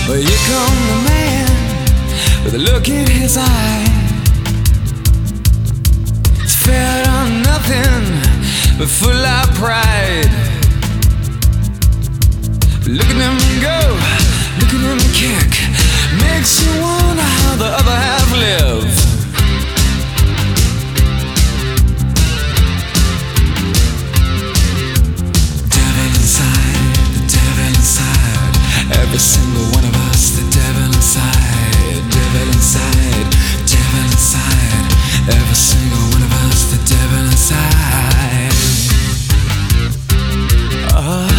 Well, here come the man with a look in his eye. It's fair on nothing but full of pride. Look at him go, look at him kick. Makes you wonder how the other half live. Devil inside, the devil inside. Every single one of us, the devil inside. Devil inside, devil inside. Every single one of us, the devil inside. Oh.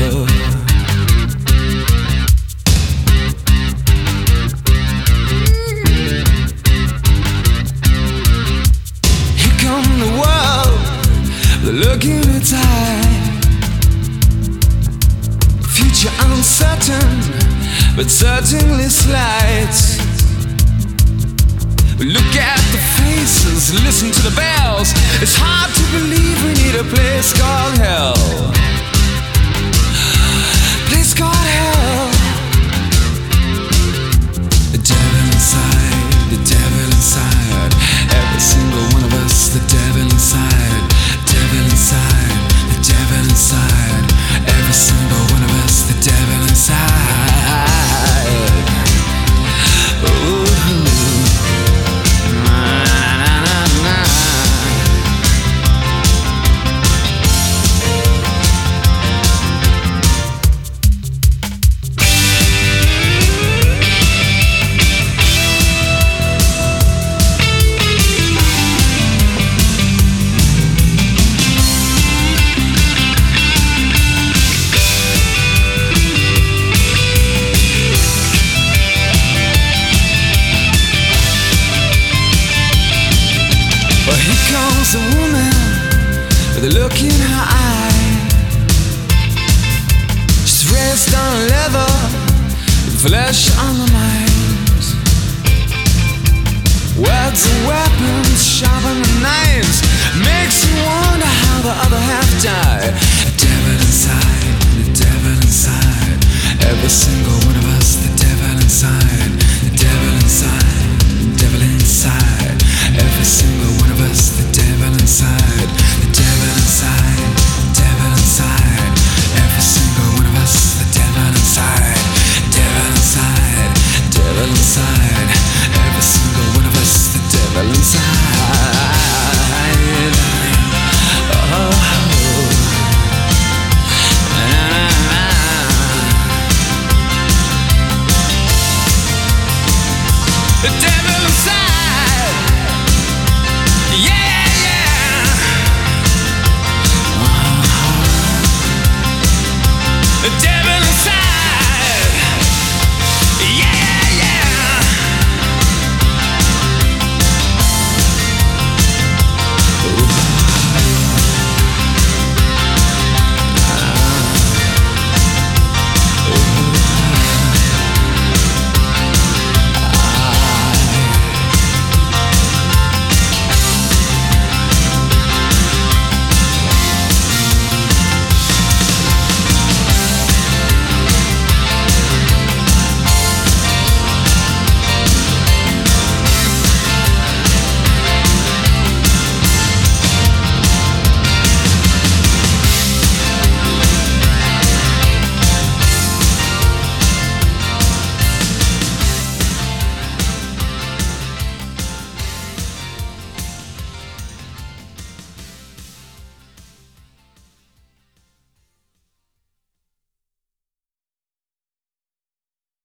Look in its eye. Future uncertain, but certainly slight. Look at the faces, listen to the bells. It's hard to believe we need a place called hell. Place called hell. The devil inside, the devil inside. Every single one of us, the devil inside. Devil inside, the devil inside. Every single one of us, the devil inside. Ooh. A woman with a look in her eye. She's raised on leather with flesh on the mind. Words are weapons, sharper than knives. Makes you wonder how the other half died. The devil inside, the devil inside. Every single